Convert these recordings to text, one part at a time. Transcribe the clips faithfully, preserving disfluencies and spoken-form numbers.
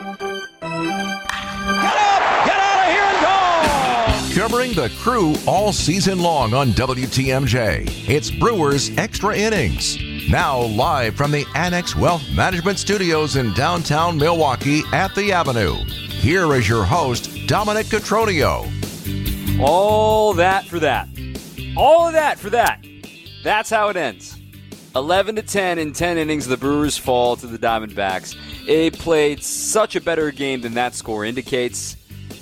Covering the Crew all season long on W T M J, it's Brewers Extra Innings. Now live from the Annex Wealth Management Studios in downtown Milwaukee at the Avenue. Here is your host, Dominic Cotroneo. All that for that. All of that for that. That's how it ends. eleven to ten in ten innings, the Brewers fall to the Diamondbacks. They played such a better game than that score indicates.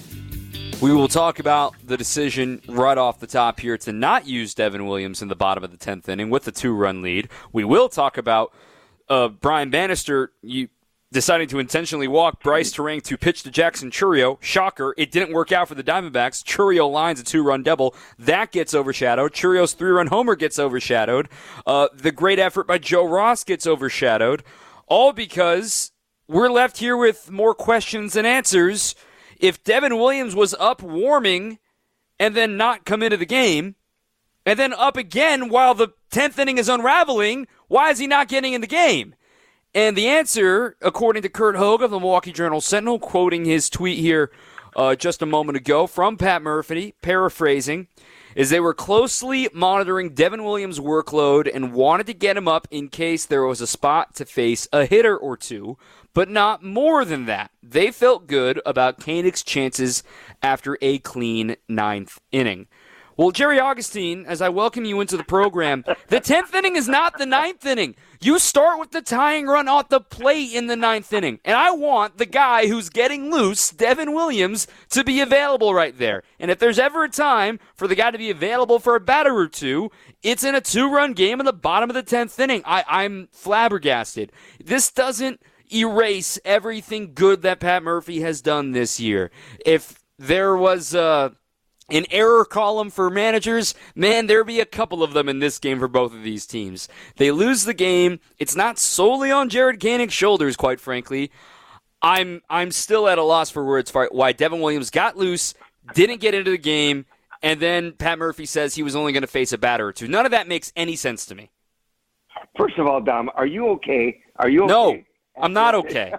We will talk about the decision right off the top here to not use Devin Williams in the bottom of the tenth inning with the two-run lead. We will talk about uh, Brian Bannister you, deciding to intentionally walk Bryce Turang to pitch to Jackson Chourio. Shocker, it didn't work out for the Diamondbacks. Chourio lines a two-run double. That gets overshadowed. Chourio's three-run homer gets overshadowed. Uh, the great effort by Joe Ross gets overshadowed. All because we're left here with more questions than answers. If Devin Williams was up warming and then not come into the game, and then up again while the tenth inning is unraveling, why is he not getting in the game? And the answer, according to Curt Hogue of the Milwaukee Journal-Sentinel, quoting his tweet here uh, just a moment ago from Pat Murphy, paraphrasing, is they were closely monitoring Devin Williams' workload and wanted to get him up in case there was a spot to face a hitter or two, but not more than that. They felt good about Koenig's chances after a clean ninth inning. Well, Jerry Augustine, as I welcome you into the program, the tenth inning is not the ninth inning. You start with the tying run off the plate in the ninth inning. And I want the guy who's getting loose, Devin Williams, to be available right there. And if there's ever a time for the guy to be available for a batter or two, it's in a two-run game in the bottom of the tenth inning. I, I'm flabbergasted. This doesn't erase everything good that Pat Murphy has done this year. If there was uh, an error column for managers, man, there'd be a couple of them in this game for both of these teams. They lose the game. It's not solely on Jared Koenig's shoulders, quite frankly. I'm I'm still at a loss for words for why Devin Williams got loose, didn't get into the game, and then Pat Murphy says he was only going to face a batter or two. None of that makes any sense to me. First of all, Dom, are you okay? Are you okay? No. I'm not okay.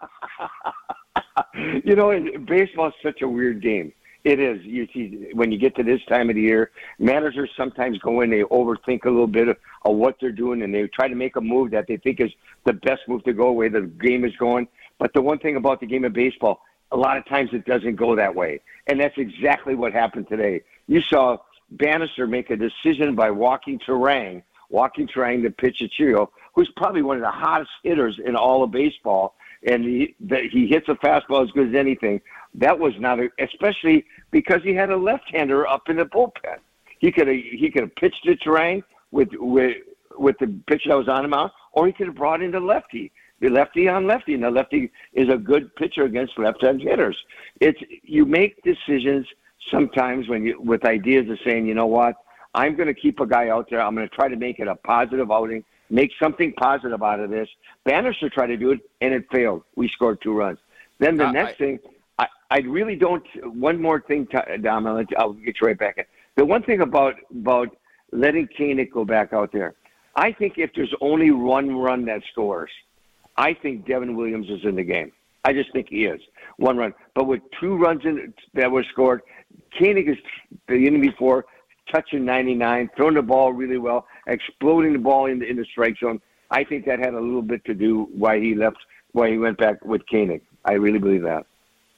You know, baseball is such a weird game. It is. You see, when you get to this time of the year, managers sometimes go in, they overthink a little bit of, of what they're doing, and they try to make a move that they think is the best move to go away the game is going. But the one thing about the game of baseball, a lot of times it doesn't go that way. And that's exactly what happened today. You saw Bannister make a decision by walking Turang, walking Turang to pitch to Chourio, who's probably one of the hottest hitters in all of baseball, and he the, he hits a fastball as good as anything. That was not, a, especially because he had a left-hander up in the bullpen. He could have he could have pitched to Turang with with with the pitch that was on him out, or he could have brought in the lefty, the lefty on lefty, and the lefty is a good pitcher against left-hand hitters. It's you make decisions sometimes when you with ideas of saying, you know what, I'm going to keep a guy out there. I'm going to try to make it a positive outing. Make something positive out of this. Bannister tried to do it, and it failed. We scored two runs. Then the uh, next I, thing, I, I really don't – one more thing, Dom, I'll, I'll get you right back in. The one thing about about letting Koenig go back out there, I think if there's only one run that scores, I think Devin Williams is in the game. I just think he is. One run. But with two runs in, that were scored, Koenig is the inning before – touching ninety-nine, throwing the ball really well, exploding the ball in the, in the strike zone. I think that had a little bit to do why he left, why he went back with Koenig. I really believe that.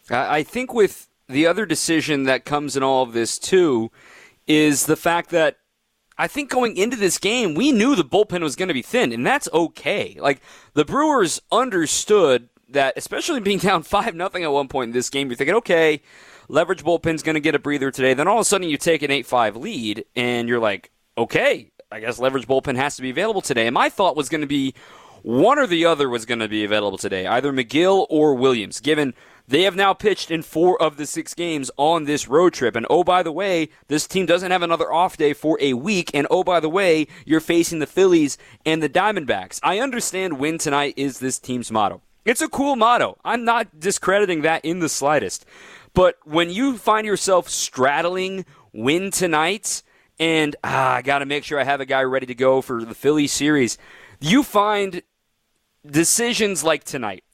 I think with the other decision that comes in all of this, too, is the fact that I think going into this game, we knew the bullpen was going to be thin, and that's okay. Like, the Brewers understood that, especially being down five nothing at one point in this game, you're thinking, okay, leverage bullpen's going to get a breather today. Then all of a sudden you take an eight five lead, and you're like, okay, I guess leverage bullpen has to be available today. And my thought was going to be one or the other was going to be available today, either McGill or Williams, given they have now pitched in four of the six games on this road trip. And oh, by the way, this team doesn't have another off day for a week. And oh, by the way, you're facing the Phillies and the Diamondbacks. I understand win tonight is this team's motto. It's a cool motto. I'm not discrediting that in the slightest. But when you find yourself straddling win tonight and ah, I got to make sure I have a guy ready to go for the Philly series, you find decisions like tonight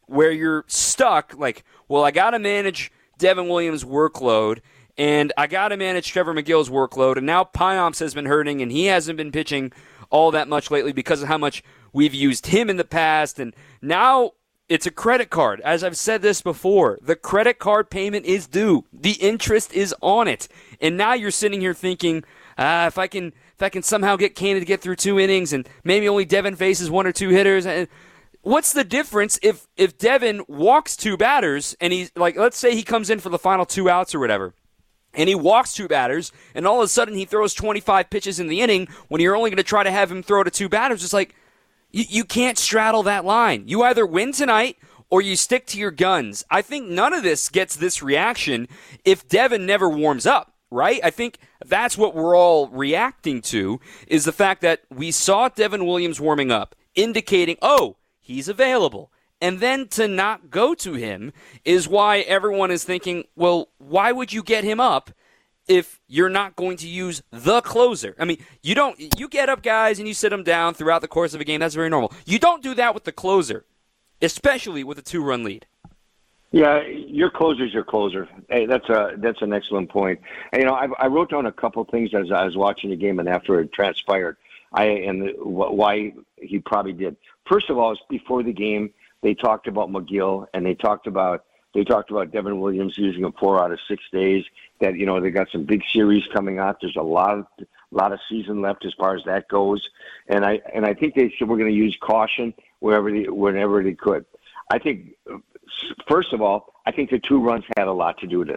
where you're stuck, like, well, I got to manage Devin Williams' workload, and I got to manage Trevor McGill's workload, and now Payamps has been hurting, and he hasn't been pitching all that much lately because of how much we've used him in the past, and now it's a credit card. As I've said this before, the credit card payment is due. The interest is on it. And now you're sitting here thinking, uh, if I can if I can somehow get Cannon to get through two innings and maybe only Devin faces one or two hitters, and what's the difference if, if Devin walks two batters and he's like, let's say he comes in for the final two outs or whatever, and he walks two batters, and all of a sudden he throws twenty-five pitches in the inning when you're only going to try to have him throw to two batters. It's like, you, you can't straddle that line. You either win tonight or you stick to your guns. I think none of this gets this reaction if Devin never warms up, right? I think that's what we're all reacting to, is the fact that we saw Devin Williams warming up, indicating, oh, he's available. And then to not go to him is why everyone is thinking, well, why would you get him up if you're not going to use the closer? I mean, you don't. You get up guys and you sit them down throughout the course of a game. That's very normal. You don't do that with the closer, especially with a two-run lead. Yeah, your closer's your closer. Hey, that's a that's an excellent point. And, you know, I, I wrote down a couple things as I was watching the game and after it transpired. I and the, why he probably did. First of all, it's before the game. They talked about McGill, and they talked about they talked about Devin Williams using him four out of six days. That, you know, they got some big series coming out. There's a lot of lot of season left as far as that goes, and I and I think they said we're going to use caution wherever they, whenever they could. I think first of all, I think the two runs had a lot to do with it.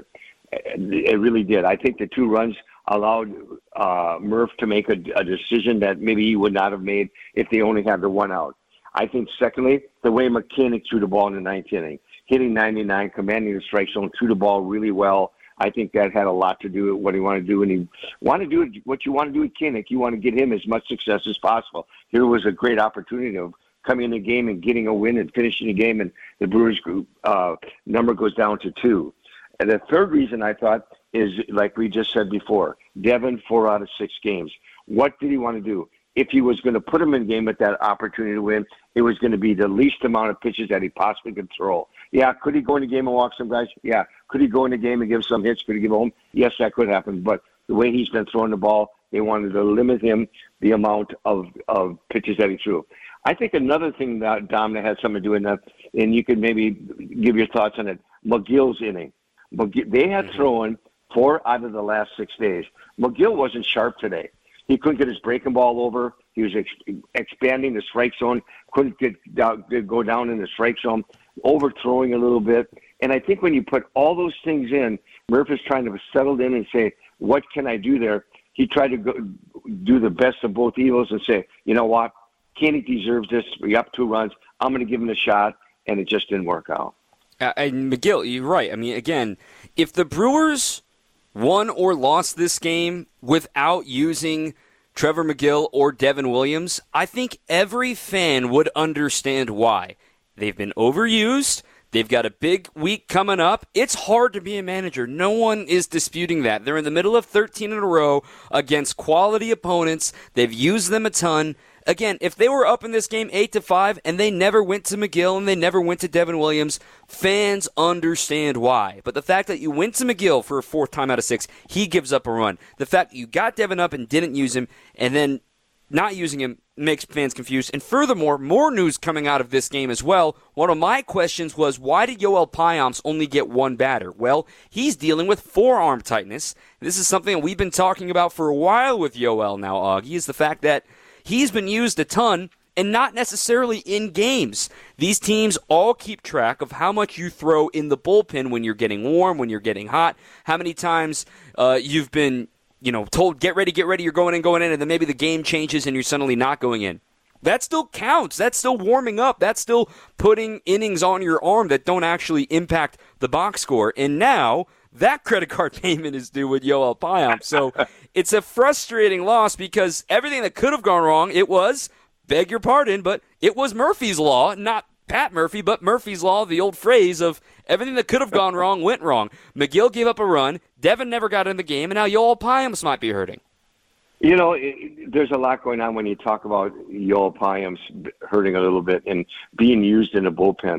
It really did. I think the two runs allowed uh, Murph to make a, a decision that maybe he would not have made if they only had the one out. I think, secondly, the way McKinnick threw the ball in the ninth inning, hitting ninety-nine, commanding the strike zone, threw the ball really well. I think that had a lot to do with what he wanted to do. And he wanted to do what you want to do with Kinnick. You want to get him as much success as possible. Here was a great opportunity of coming in the game and getting a win and finishing the game, and the Brewers group uh, number goes down to two. And the third reason I thought is, like we just said before, Devin, four out of six games. What did he want to do? If he was going to put him in the game with that opportunity to win, it was going to be the least amount of pitches that he possibly could throw. Yeah, could he go in the game and walk some guys? Yeah. Could he go in the game and give some hits? Could he give home? Yes, that could happen. But the way he's been throwing the ball, they wanted to limit him the amount of, of pitches that he threw. I think another thing that, Dom, that had something to do with that, and you could maybe give your thoughts on it, McGill's inning. McGill, they had thrown four out of the last six days. McGill wasn't sharp today. He couldn't get his breaking ball over. He was ex- expanding the strike zone, couldn't get down, go down in the strike zone, overthrowing a little bit. And I think when you put all those things in, Murph is trying to settle in and say, what can I do there? He tried to go, do the best of both evils and say, you know what, Kenny deserves this. We up two runs. I'm going to give him a shot, and it just didn't work out. Uh, and McGill, you're right. I mean, again, if the Brewers won or lost this game without using Trevor McGill or Devin Williams, I think every fan would understand why. They've been overused. They've got a big week coming up. It's hard to be a manager. No one is disputing that. They're in the middle of thirteen in a row against quality opponents. They've used them a ton. Again, if they were up in this game eight to five and they never went to McGill and they never went to Devin Williams, fans understand why. But the fact that you went to McGill for a fourth time out of six, he gives up a run. The fact that you got Devin up and didn't use him, and then not using him, makes fans confused. And furthermore, more news coming out of this game as well. One of my questions was, why did Yoel Payamps only get one batter? Well, he's dealing with forearm tightness. This is something that we've been talking about for a while with Yoel now, Augie, is the fact that he's been used a ton, and not necessarily in games. These teams all keep track of how much you throw in the bullpen when you're getting warm, when you're getting hot, how many times uh, you've been, you know, told, get ready, get ready, you're going in, going in, and then maybe the game changes and you're suddenly not going in. That still counts. That's still warming up. That's still putting innings on your arm that don't actually impact the box score. And now that credit card payment is due with Yoel Payamps. So it's a frustrating loss because everything that could have gone wrong, it was, beg your pardon, but it was Murphy's Law, not Pat Murphy, but Murphy's Law, the old phrase of everything that could have gone wrong went wrong. McGill gave up a run. Devin never got in the game, and now Yoel Payamps might be hurting. You know, it, there's a lot going on when you talk about Yoel Payamps hurting a little bit and being used in the bullpen.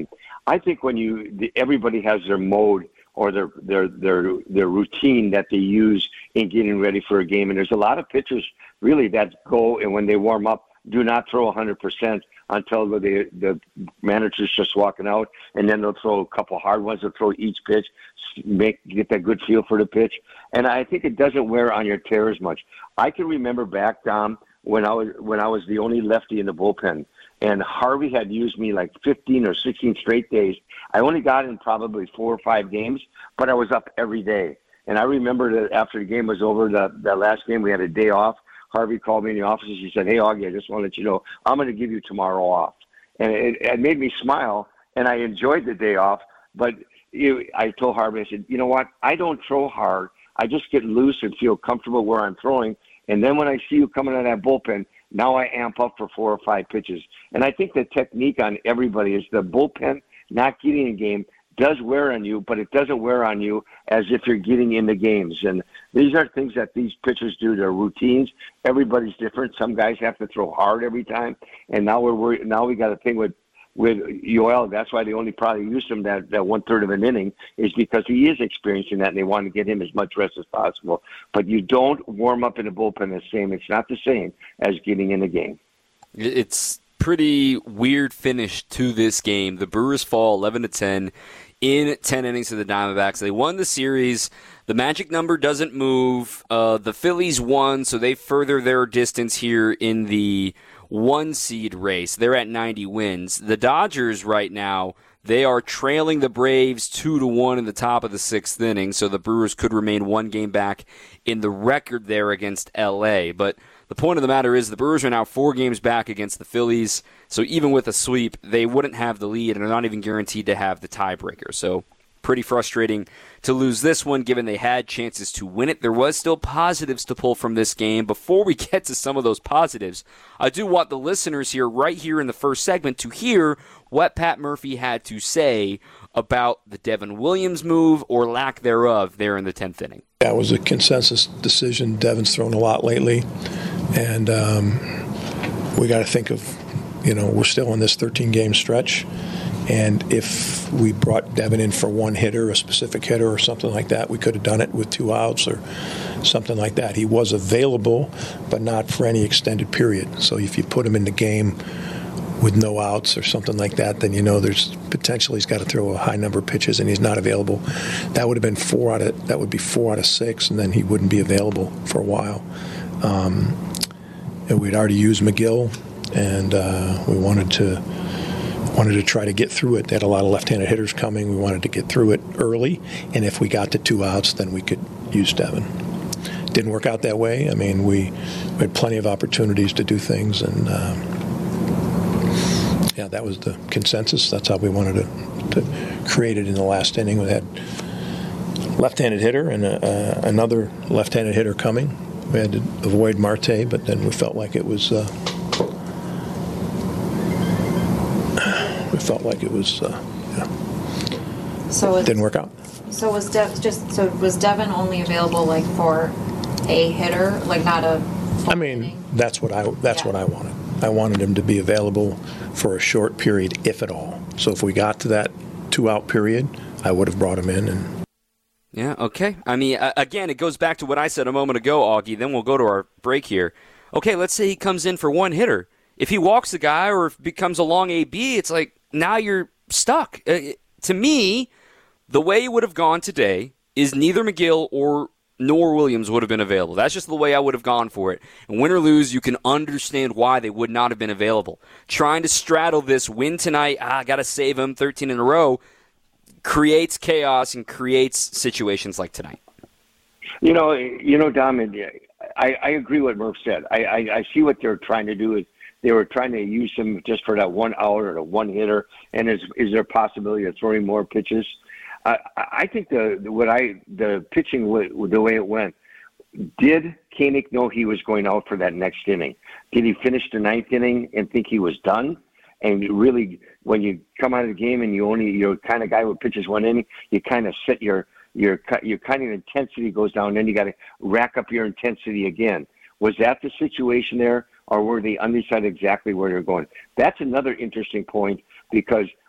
I think when you the, everybody has their mode or their their their their routine that they use in getting ready for a game, and there's a lot of pitchers really that go and when they warm up do not throw one hundred percent until the the manager's just walking out, and then they'll throw a couple hard ones. They'll throw each pitch, make get that good feel for the pitch, and I think it doesn't wear on your tear as much. I can remember back, Dom, when I was when I was the only lefty in the bullpen, and Harvey had used me like fifteen or sixteen straight days. I only got in probably four or five games, but I was up every day. And I remember that after the game was over, the that last game we had a day off. Harvey called me in the office and he said, "Hey, Augie, I just want to let you know I'm going to give you tomorrow off." And it, it made me smile, and I enjoyed the day off. But it, I told Harvey, I said, "You know what? I don't throw hard. I just get loose and feel comfortable where I'm throwing. And then when I see you coming out of that bullpen, now I amp up for four or five pitches." And I think the technique on everybody is the bullpen not getting a game does wear on you, but it doesn't wear on you as if you're getting in the games. And these are things that these pitchers do. They're routines. Everybody's different. Some guys have to throw hard every time. And now we're worried, now we got a thing with with Yoel. That's why they only probably used him that, that one third of an inning is because he is experiencing that and they want to get him as much rest as possible. But you don't warm up in the bullpen the same. It's not the same as getting in the game. It's pretty weird finish to this game. The Brewers fall eleven to ten in ten innings to the Diamondbacks. They won the series. The magic number doesn't move. Uh, the Phillies won, so they further their distance here in the one seed race. They're at ninety wins. The Dodgers right now, they are trailing the Braves two to one in the top of the sixth inning, so the Brewers could remain one game back in the record there against L A. But the point of the matter is the Brewers are now four games back against the Phillies, so even with a sweep, they wouldn't have the lead and are not even guaranteed to have the tiebreaker. So pretty frustrating to lose this one, given they had chances to win it. There was still positives to pull from this game. Before we get to some of those positives, I do want the listeners here, right here in the first segment, to hear what Pat Murphy had to say about the Devin Williams move, or lack thereof, there in the tenth inning. That was a consensus decision. Devin's thrown a lot lately, and um, we got to think of, you know, we're still in this thirteen-game stretch, and if we brought Devin in for one hitter, a specific hitter or something like that, we could have done it with two outs or something like that. He was available, but not for any extended period. So if you put him in the game with no outs or something like that, then you know there's potential he's got to throw a high number of pitches and he's not available. That would have been four out of that would be four out of six, and then he wouldn't be available for a while. Um, and we'd already used McGill, and uh, we wanted to wanted to try to get through it. They had a lot of left-handed hitters coming. We wanted to get through it early, and if we got to two outs, then we could use Devin. Didn't work out that way. I mean, we, we had plenty of opportunities to do things, and um, yeah, that was the consensus. That's how we wanted to, to create it in the last inning. We had left-handed hitter and a, uh, another left-handed hitter coming. We had to avoid Marte, but then we felt like it was uh, we felt like it was uh, yeah. So it didn't work out. So was Dev just so was Devin only available like for a hitter, like not a? I mean, inning? that's what I that's yeah. what I wanted. I wanted him to be available for a short period, if at all. So if we got to that two-out period, I would have brought him in. And yeah, okay. I mean, uh, again, it goes back to what I said a moment ago, Augie. Then we'll go to our break here. Okay, let's say he comes in for one hitter. If he walks the guy or if becomes a long A B, it's like now you're stuck. Uh, to me, the way it would have gone today is neither McGill or nor Williams would have been available. That's just the way I would have gone for it. And win or lose, you can understand why they would not have been available. Trying to straddle this win tonight, ah, I got to save him, thirteen in a row, creates chaos and creates situations like tonight. You know, you know, Dom, I, I agree with what Murph said. I, I, I see what they're trying to do is they were trying to use him just for that one out or the one hitter. And is is there a possibility of throwing more pitches? I, I think the what I the pitching the way it went. Did Koenig know he was going out for that next inning? Did he finish the ninth inning and think he was done? And really, when you come out of the game and you only you're the kind of guy who pitches one inning, you kind of set your your your kind of intensity goes down. Then you got to rack up your intensity again. Was that the situation there, or were they undecided exactly where they're going? That's another interesting point because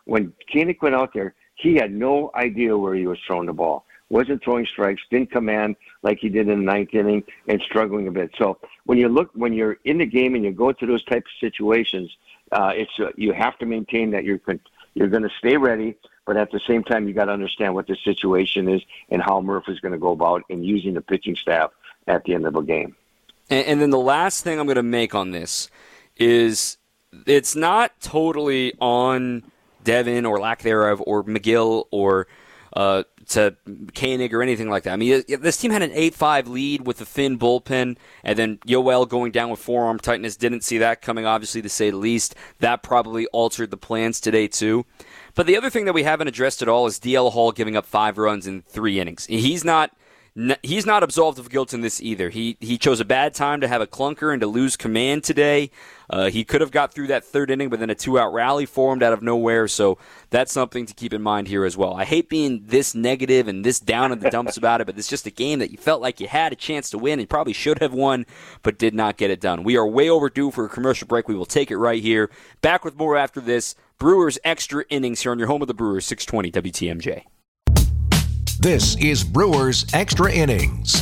when Koenig went out there, he had no idea where he was throwing the ball. Wasn't throwing strikes, didn't command like he did in the ninth inning, and struggling a bit. So when you look, when you're in the game and you go to those types of situations, uh, it's uh, you have to maintain that you're you're going to stay ready, but at the same time you got to understand what the situation is and how Murph is going to go about in using the pitching staff at the end of a game. And, and then the last thing I'm going to make on this is it's not totally on Devin or lack thereof or McGill or uh, to Koenig or anything like that. I mean, this team had an eight five lead with the thin bullpen, and then Yoel going down with forearm tightness. Didn't see that coming, obviously, to say the least. That probably altered the plans today, too. But the other thing that we haven't addressed at all is D L Hall giving up five runs in three innings. He's not he's not absolved of guilt in this either. He he chose a bad time to have a clunker and to lose command today. Uh, he could have got through that third inning, but then a two-out rally formed out of nowhere, so that's something to keep in mind here as well. I hate being this negative and this down in the dumps about it, but it's just a game that you felt like you had a chance to win and probably should have won, but did not get it done. We are way overdue for a commercial break. We will take it right here. Back with more after this. Brewers Extra Innings here on your home of the Brewers, six twenty W T M J. This is Brewers Extra Innings.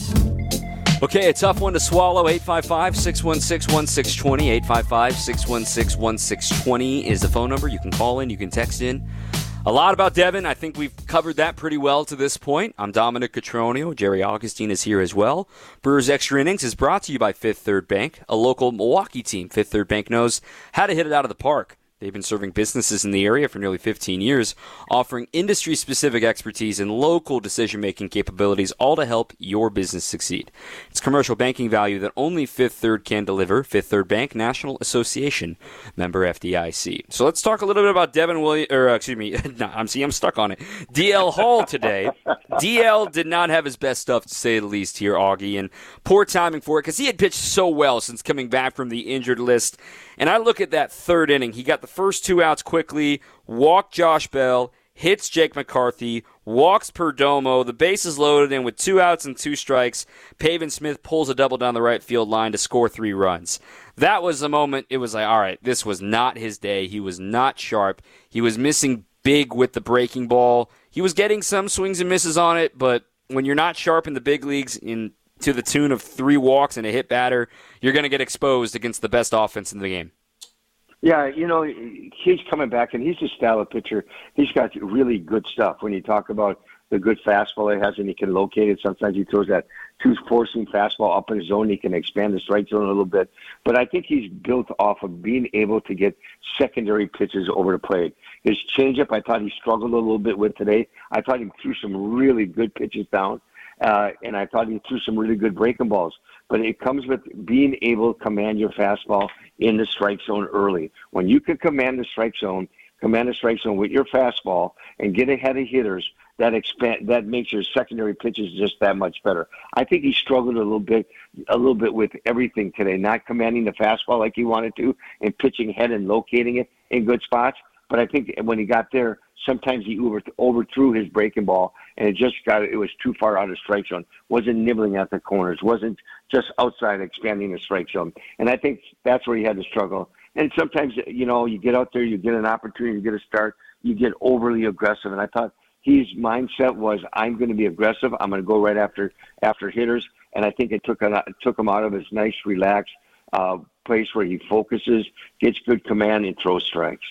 Okay, a tough one to swallow. eight five five, six one six, one six two zero. eight five five, six one six, one six two zero is the phone number. You can call in. You can text in. A lot about Devin. I think we've covered that pretty well to this point. I'm Dominic Cotroneo. Jerry Augustine is here as well. Brewers Extra Innings is brought to you by Fifth Third Bank, a local Milwaukee team. Fifth Third Bank knows how to hit it out of the park. They've been serving businesses in the area for nearly fifteen years, offering industry-specific expertise and local decision-making capabilities, all to help your business succeed. It's commercial banking value that only Fifth Third can deliver. Fifth Third Bank, National Association, member F D I C. So let's talk a little bit about Devin Williams, or uh, excuse me, no, I'm see, I'm stuck on it. D L Hall today. D L did not have his best stuff, to say the least, here, Augie, and poor timing for it because he had pitched so well since coming back from the injured list. And I look at that third inning. He got the first two outs quickly, walked Josh Bell, hits Jake McCarthy, walks Perdomo. The base is loaded, and with two outs and two strikes, Pavin Smith pulls a double down the right field line to score three runs. That was the moment it was like, all right, this was not his day. He was not sharp. He was missing big with the breaking ball. He was getting some swings and misses on it, but when you're not sharp in the big leagues in to the tune of three walks and a hit batter, you're going to get exposed against the best offense in the game. Yeah, you know, he's coming back, and he's a style of pitcher. He's got really good stuff. When you talk about the good fastball he has and he can locate it, sometimes he throws that two-forcing fastball up in his zone. He can expand the strike zone a little bit. But I think he's built off of being able to get secondary pitches over the plate. His changeup, I thought he struggled a little bit with today. I thought he threw some really good pitches down. Uh, and I thought he threw some really good breaking balls. But it comes with being able to command your fastball in the strike zone early. When you can command the strike zone, command the strike zone with your fastball and get ahead of hitters, that expand that makes your secondary pitches just that much better. I think he struggled a little bit, a little bit with everything today, not commanding the fastball like he wanted to, and pitching ahead and locating it in good spots. But I think when he got there, sometimes he over, overthrew his breaking ball, and it just got it was too far out of strike zone. Wasn't nibbling at the corners. Wasn't just outside expanding the strike zone. And I think that's where he had to struggle. And sometimes, you know, you get out there, you get an opportunity, you get a start, you get overly aggressive. And I thought his mindset was, I'm going to be aggressive. I'm going to go right after after hitters. And I think it took it took him out of his nice, relaxed uh, place where he focuses, gets good command, and throws strikes.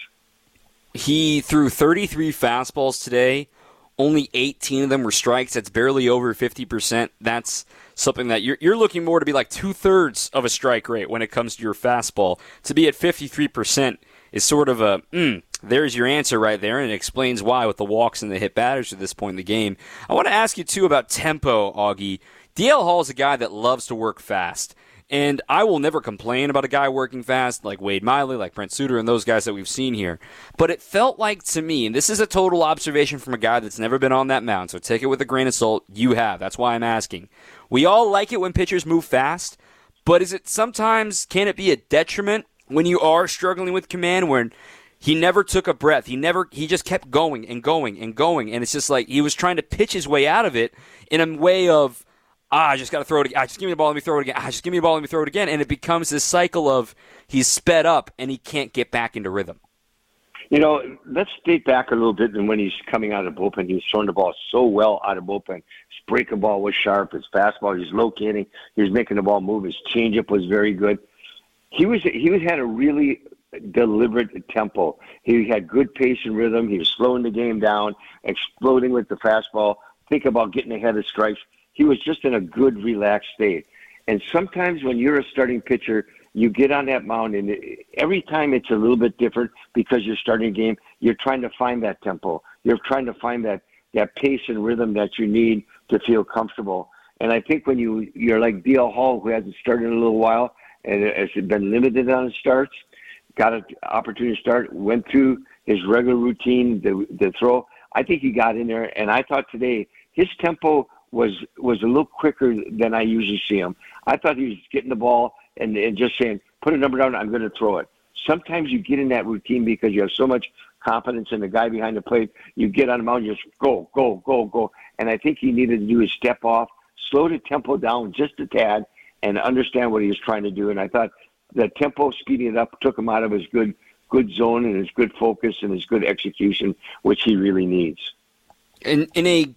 He threw thirty-three fastballs today. Only eighteen of them were strikes. That's barely over fifty percent. That's something that you're, you're looking more to be like two-thirds of a strike rate when it comes to your fastball. To be at fifty-three percent is sort of a, mm, there's your answer right there, and it explains why with the walks and the hit batters at this point in the game. I want to ask you, too, about tempo, Augie. D L Hall is a guy that loves to work fast. And I will never complain about a guy working fast like Wade Miley, like Brent Suter, and those guys that we've seen here. But it felt like to me, and this is a total observation from a guy that's never been on that mound, so take it with a grain of salt. You have. That's why I'm asking. We all like it when pitchers move fast, but is it sometimes, can it be a detriment when you are struggling with command where he never took a breath? He never, he just kept going and going and going, and it's just like he was trying to pitch his way out of it in a way of, Ah, I just got to throw it again. Ah, just give me the ball, let me throw it again. Ah, just give me the ball, let me throw it again. And it becomes this cycle of he's sped up and he can't get back into rhythm. You know, let's date back a little bit and when he's coming out of the bullpen. He was throwing the ball so well out of the bullpen. His breaking ball was sharp. His fastball, he was locating. He was making the ball move. His changeup was very good. He was he was had a really deliberate tempo. He had good pace and rhythm. He was slowing the game down, exploding with the fastball, think about getting ahead of strikes. He was just in a good, relaxed state. And sometimes when you're a starting pitcher, you get on that mound, and every time it's a little bit different because you're starting a game. You're trying to find that tempo. You're trying to find that, that pace and rhythm that you need to feel comfortable. And I think when you, you're like D L Hall, who hasn't started in a little while and has been limited on his starts, got an opportunity to start, went through his regular routine, the, the throw. I think he got in there, and I thought today his tempo was was a little quicker than I usually see him. I thought he was getting the ball and, and just saying, put a number down, I'm going to throw it. Sometimes you get in that routine because you have so much confidence in the guy behind the plate. You get on the mound, you just go, go, go, go. And I think he needed to do his step off, slow the tempo down just a tad, and understand what he was trying to do. And I thought the tempo, speeding it up, took him out of his good good zone and his good focus and his good execution, which he really needs. In, in a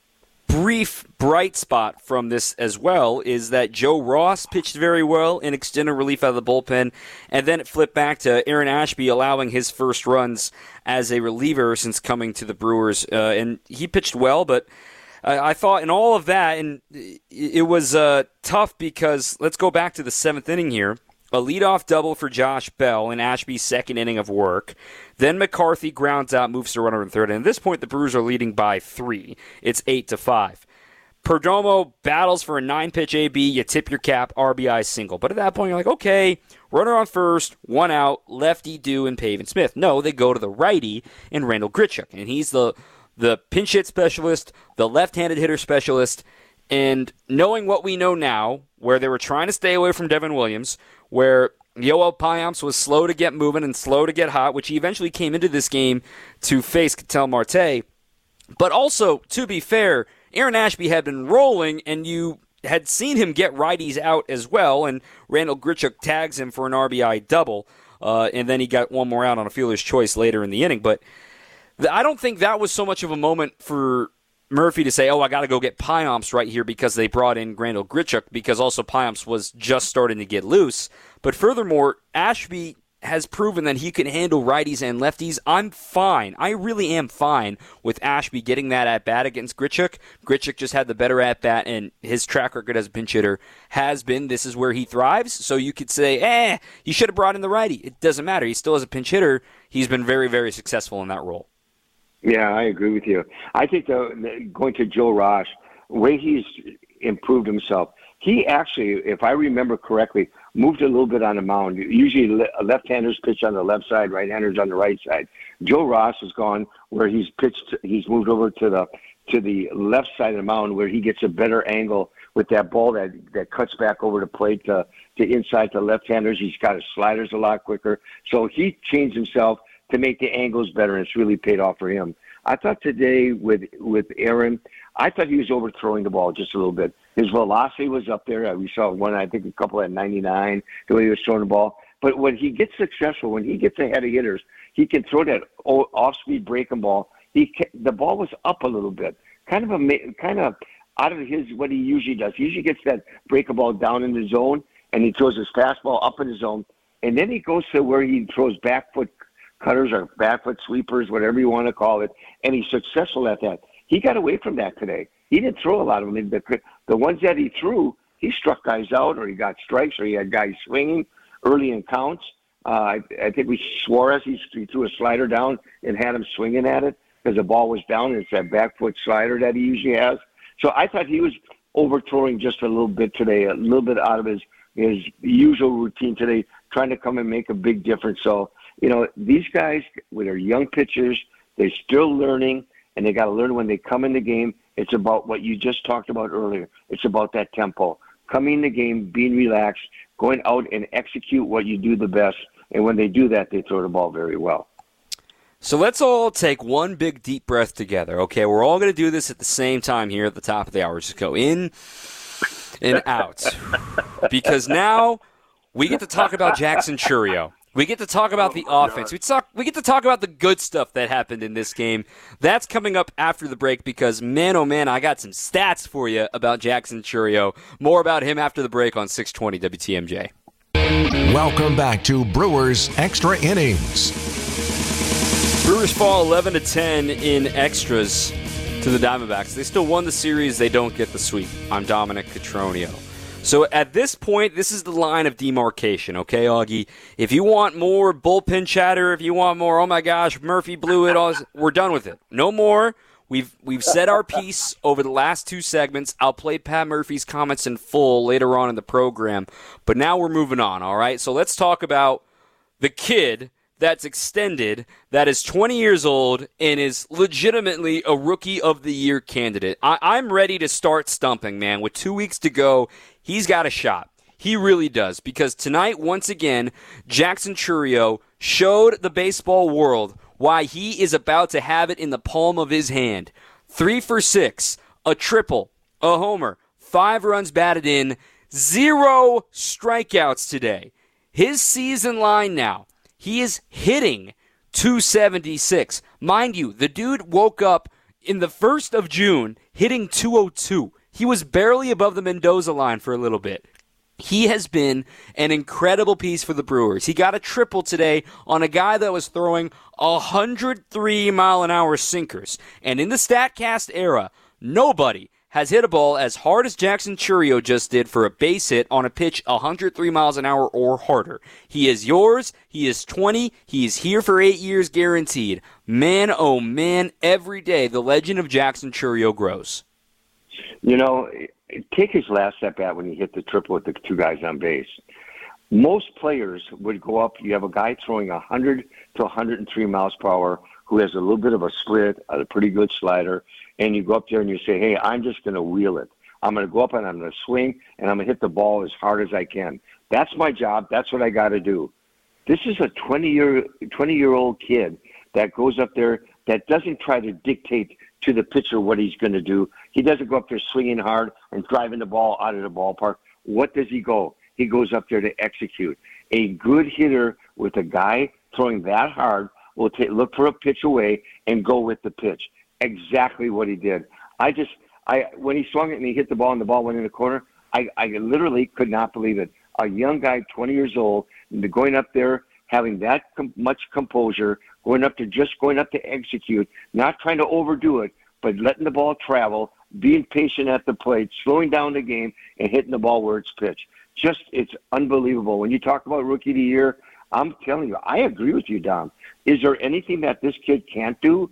brief bright spot from this as well is that Joe Ross pitched very well in extended relief out of the bullpen, and then it flipped back to Aaron Ashby allowing his first runs as a reliever since coming to the Brewers, uh, and he pitched well, but I, I thought in all of that, and it was uh, tough because let's go back to the seventh inning here. A leadoff double for Josh Bell in Ashby's second inning of work. Then McCarthy grounds out, moves to runner in third. And at this point, the Brewers are leading by three. It's eight to five. Perdomo battles for a nine-pitch A B. You tip your cap, R B I single. But at that point, you're like, okay, runner on first, one out, lefty Dew and Pavin Smith. No, they go to the righty and Randall Grichuk. And he's the the pinch hit specialist, the left-handed hitter specialist. And knowing what we know now, where they were trying to stay away from Devin Williams, where Yoel Payamps was slow to get moving and slow to get hot, which he eventually came into this game to face Ketel Marte. But also, to be fair, Aaron Ashby had been rolling, and you had seen him get righties out as well, and Randall Grichuk tags him for an R B I double, uh, and then he got one more out on a fielder's choice later in the inning. But I don't think that was so much of a moment for Murphy to say, oh, I got to go get Payamps right here because they brought in Randall Grichuk, because also Payamps was just starting to get loose. But furthermore, Ashby has proven that he can handle righties and lefties. I'm fine. I really am fine with Ashby getting that at-bat against Grichuk. Grichuk just had the better at-bat, and his track record as a pinch hitter has been this is where he thrives. So you could say, eh, you should have brought in the righty. It doesn't matter. He still is a pinch hitter. He's been very, very successful in that role. Yeah, I agree with you. I think the, the, going to Joe Ross, the way he's improved himself, he actually, if I remember correctly, moved a little bit on the mound. Usually left-handers pitch on the left side, right-handers on the right side. Joe Ross has gone where he's pitched, he's moved over to the to the left side of the mound where he gets a better angle with that ball that, that cuts back over the plate to, to inside to left-handers. He's got his sliders a lot quicker. So he changed himself to make the angles better, and it's really paid off for him. I thought today with with Aaron, I thought he was overthrowing the ball just a little bit. His velocity was up there. We saw one, I think, a couple at ninety-nine, the way he was throwing the ball. But when he gets successful, when he gets ahead of hitters, he can throw that off-speed breaking ball. He can, the ball was up a little bit, kind of a kind of out of his what he usually does. He usually gets that breaking ball down in the zone, and he throws his fastball up in the zone, and then he goes to where he throws back foot cutters or back foot sweepers, whatever you want to call it, and he's successful at that. He got away from that today. He didn't throw a lot of them. The, the ones that he threw, he struck guys out, or he got strikes, or he had guys swinging early in counts. Uh, I, I think we Suarez, he, he threw a slider down and had him swinging at it because the ball was down, and it's that back foot slider that he usually has. So I thought he was overthrowing just a little bit today, a little bit out of his, his usual routine today, trying to come and make a big difference. So, you know, these guys, with their young pitchers, they're still learning, and they got to learn when they come in the game. It's about what you just talked about earlier. It's about that tempo. Coming in the game, being relaxed, going out and execute what you do the best. And when they do that, they throw the ball very well. So let's all take one big deep breath together. Okay, we're all going to do this at the same time here at the top of the hour. Just go in and out. Because now we get to talk about Jackson Chourio. We get to talk about the offense. We talk. We get to talk about the good stuff that happened in this game. That's coming up after the break because, man, oh, man, I got some stats for you about Jackson Chourio. More about him after the break on six twenty W T M J. Welcome back to Brewers Extra Innings. Brewers fall eleven to ten in extras to the Diamondbacks. They still won the series. They don't get the sweep. I'm Dominic Cotroneo. So at this point, this is the line of demarcation, okay, Augie? If you want more bullpen chatter, if you want more, oh my gosh, Murphy blew it, all, we're done with it. No more. We've we've said our piece over the last two segments. I'll play Pat Murphy's comments in full later on in the program. But now we're moving on, all right? So let's talk about the kid that's extended, that is twenty years old, and is legitimately a Rookie of the Year candidate. I, I'm ready to start stumping, man. With two weeks to go, he's got a shot. He really does, because tonight, once again, Jackson Chourio showed the baseball world why he is about to have it in the palm of his hand. Three for six, a triple, a homer, five runs batted in, zero strikeouts today. His season line now, he is hitting two seventy-six. Mind you, the dude woke up in the first of June hitting two oh two. He was barely above the Mendoza line for a little bit. He has been an incredible piece for the Brewers. He got a triple today on a guy that was throwing one hundred three mile an hour sinkers. And in the StatCast era, nobody has hit a ball as hard as Jackson Chourio just did for a base hit on a pitch one hundred three miles an hour or harder. He is yours. He is twenty. He is here for eight years guaranteed. Man, oh man, every day the legend of Jackson Chourio grows. You know, take his last at bat when he hit the triple with the two guys on base. Most players would go up. You have a guy throwing one hundred to one hundred three miles per hour who has a little bit of a split, a pretty good slider, and you go up there and you say, hey, I'm just going to wheel it. I'm going to go up and I'm going to swing, and I'm going to hit the ball as hard as I can. That's my job. That's what I got to do. This is a twenty-year, twenty-year-old kid that goes up there that doesn't try to dictate to the pitcher what he's going to do. He doesn't go up there swinging hard and driving the ball out of the ballpark. What does he go? He goes up there to execute. A good hitter with a guy throwing that hard will take, look for a pitch away and go with the pitch. Exactly what he did. I just, I when he swung it and he hit the ball and the ball went in the corner, I, I literally could not believe it. A young guy, twenty years old, going up there, having that com- much composure, going up to just going up to execute, not trying to overdo it, but letting the ball travel, being patient at the plate, slowing down the game, and hitting the ball where it's pitched. Just, it's unbelievable. When you talk about Rookie of the Year, I'm telling you, I agree with you, Dom. Is there anything that this kid can't do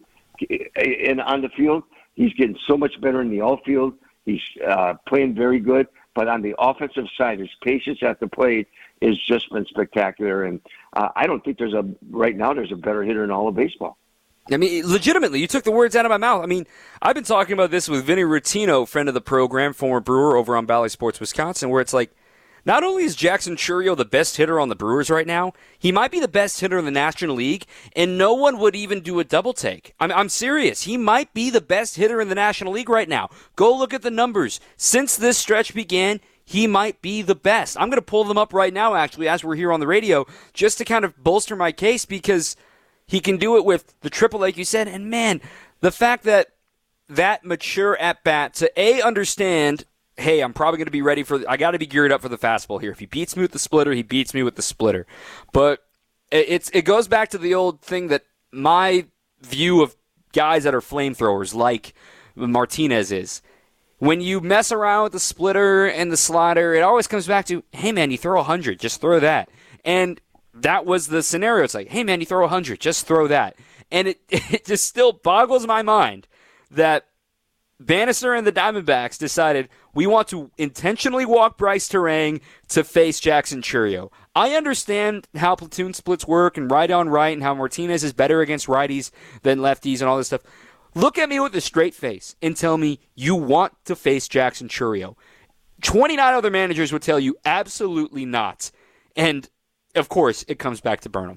in on the field? He's getting so much better in the outfield. He's uh, playing very good. But on the offensive side, his patience at the plate has just been spectacular. And uh, I don't think there's a, right now, there's a better hitter in all of baseball. I mean, legitimately, you took the words out of my mouth. I mean, I've been talking about this with Vinny Rottino, friend of the program, former Brewer over on Bally Sports Wisconsin, where it's like, not only is Jackson Chourio the best hitter on the Brewers right now, he might be the best hitter in the National League, and no one would even do a double take. I'm, I'm serious. He might be the best hitter in the National League right now. Go look at the numbers. Since this stretch began, he might be the best. I'm going to pull them up right now, actually, as we're here on the radio, just to kind of bolster my case, because he can do it with the triple, like you said, and man, the fact that that mature at-bat to, A, understand, hey, I'm probably going to be ready for, I got to be geared up for the fastball here. If he beats me with the splitter, he beats me with the splitter. But it's it goes back to the old thing that my view of guys that are flamethrowers, like Martinez is. When you mess around with the splitter and the slider, it always comes back to, hey, man, you throw one hundred, just throw that. And that was the scenario. It's like, hey, man, you throw one hundred, just throw that. And it, it just still boggles my mind that Bannister and the Diamondbacks decided we want to intentionally walk Bryce Terang to face Jackson Chourio. I understand how platoon splits work and right on right and how Martinez is better against righties than lefties and all this stuff. Look at me with a straight face and tell me you want to face Jackson Chourio. twenty-nine other managers would tell you absolutely not. And, of course, it comes back to Burnham.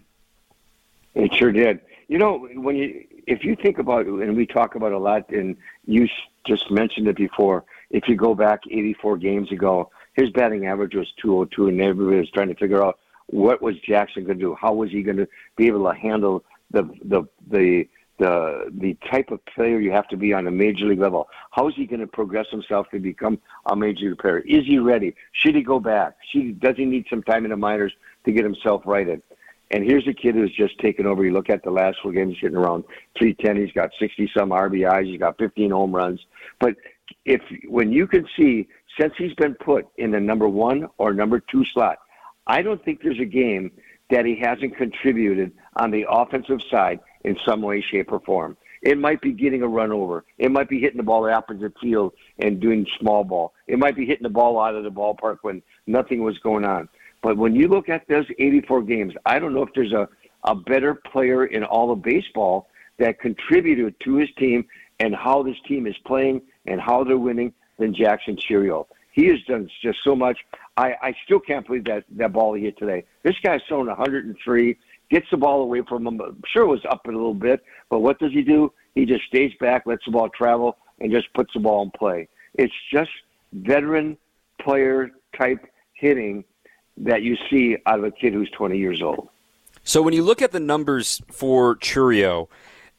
It sure did. You know, when you if you think about it, and we talk about it a lot, and you just mentioned it before, if you go back eighty-four games ago, his batting average was two oh two, and everybody was trying to figure out, what was Jackson going to do? How was he going to be able to handle the the the the the type of player you have to be on a major league level? How is he going to progress himself to become a major league player? Is he ready? Should he go back? Should he, does he need some time in the minors to get himself righted? And here's a kid who's just taken over. You look at the last four games, he's hitting around three ten. He's got sixty-some R B Is. He's got fifteen home runs. But if when you can see, since he's been put in the number one or number two slot, I don't think there's a game that he hasn't contributed on the offensive side in some way, shape, or form. It might be getting a run over. It might be hitting the ball opposite field and doing small ball. It might be hitting the ball out of the ballpark when nothing was going on. But when you look at those eighty-four games, I don't know if there's a, a better player in all of baseball that contributed to his team and how this team is playing and how they're winning than Jackson Chourio. He has done just so much. I, I still can't believe that, that ball he hit today. This guy's thrown one hundred three, gets the ball away from him. I'm sure it was up a little bit, but what does he do? He just stays back, lets the ball travel, and just puts the ball in play. It's just veteran player type hitting that you see out of a kid who's twenty years old. So when you look at the numbers for Chourio,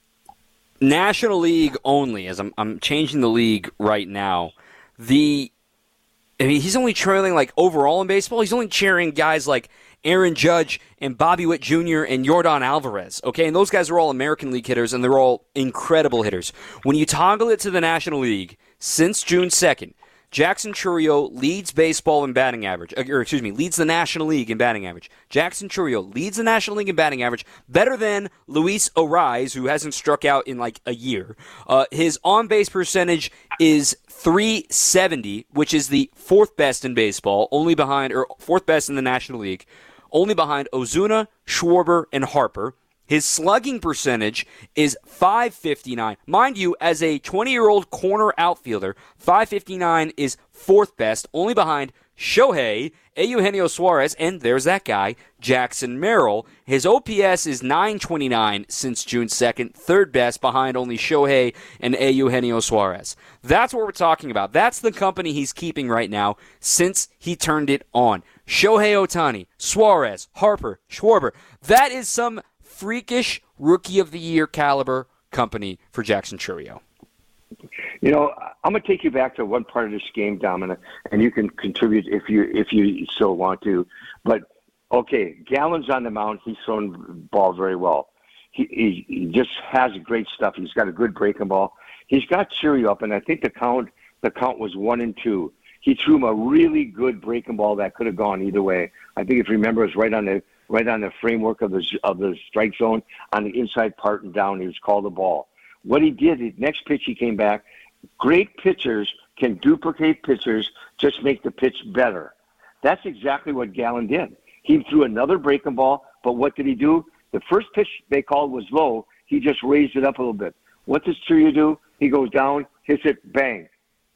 National League only, as I'm, I'm changing the league right now, the I mean, he's only trailing, like, overall in baseball, he's only cheering guys like Aaron Judge and Bobby Witt Junior and Yordan Alvarez, okay? And those guys are all American League hitters, and they're all incredible hitters. When you toggle it to the National League, since June second, Jackson Chourio leads baseball in batting average, or excuse me, leads the National League in batting average. Jackson Chourio leads the National League in batting average, better than Luis Ariz, who hasn't struck out in like a year. Uh, his on-base percentage is three seventy, which is the fourth best in baseball, only behind, or fourth best in the National League, only behind Ozuna, Schwarber, and Harper. His slugging percentage is five fifty-nine. Mind you, as a twenty-year-old corner outfielder, five fifty-nine is fourth best, only behind Shohei, Eugenio Suarez, and there's that guy, Jackson Merrill. His O P S is nine twenty-nine since June second, third best behind only Shohei and Eugenio Suarez. That's what we're talking about. That's the company he's keeping right now since he turned it on. Shohei Ohtani, Suarez, Harper, Schwarber. That is some freakish Rookie of the Year caliber company for Jackson Chourio. You know, I'm going to take you back to one part of this game, Dominic, and you can contribute if you if you so want to. But, okay, Gallen's on the mound. He's throwing the ball very well. He, he, he just has great stuff. He's got a good breaking ball. He's got Chourio up, and I think the count the count was one and two. He threw him a really good breaking ball that could have gone either way. I think if you remember, it was right on the right on the framework of the of the strike zone on the inside part and down. He was called the ball. What he did, the next pitch he came back. Great pitchers can duplicate pitchers, just make the pitch better. That's exactly what Gallen did. He threw another breaking ball, but what did he do? The first pitch they called was low. He just raised it up a little bit. What does Chourio do? He goes down, hits it, bang.